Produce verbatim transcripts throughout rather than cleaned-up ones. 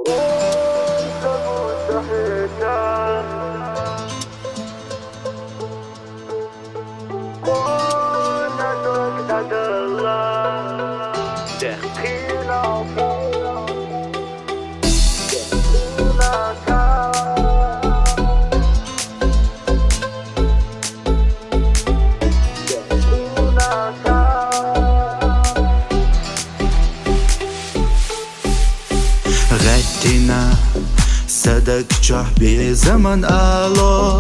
غدينا صدق جحبي زمن ألو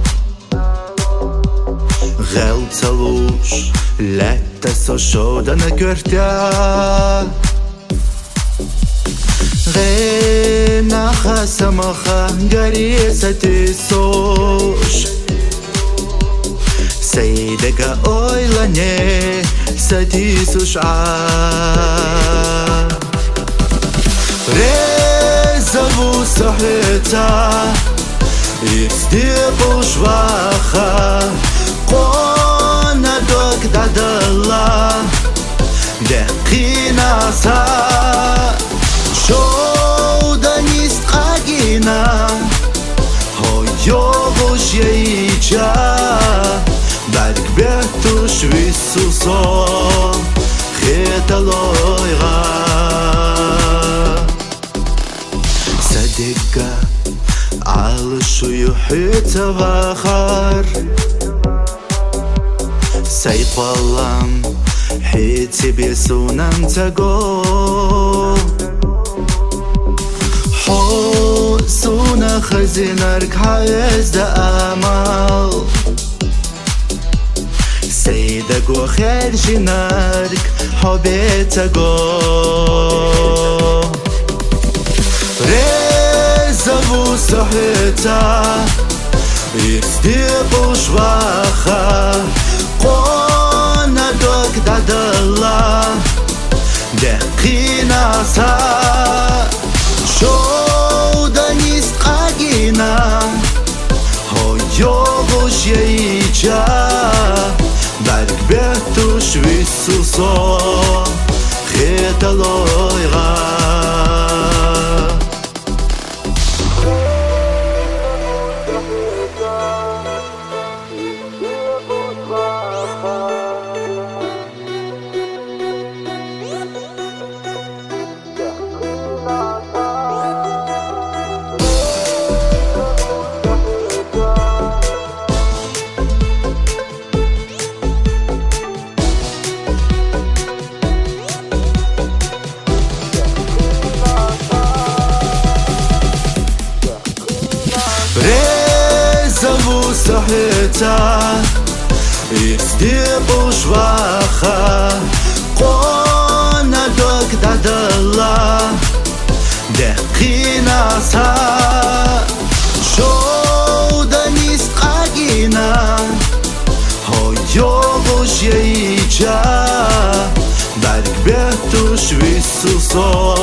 غلطلوش لتسو شدن كرتيا غينا خسمخا غريسة تسوش سيدك أويلاني ستيسوش عا Резаву сахета Икстипу шваха Қонадок дадала Декинаса Шоуданист қагина Хойовуш яича Даргбетуш висусо Хеталойға صدق عالشو يحيط بخار سيقلم حيتي بسونان تقو حوسونا خزينارك حيز دا امال سيدك وخير جنارك حبي تقو Резаву сахета Икстипу шваха Қонадок дадала Декинаса Шоуданист қагина Хойовуш яича Даргбетуш висусо Хеталойға Резаву сахета Икстипу шваха Қонадок дадала Декинаса Шоуданист қагина Хойовуш яича Даргбетуш висусо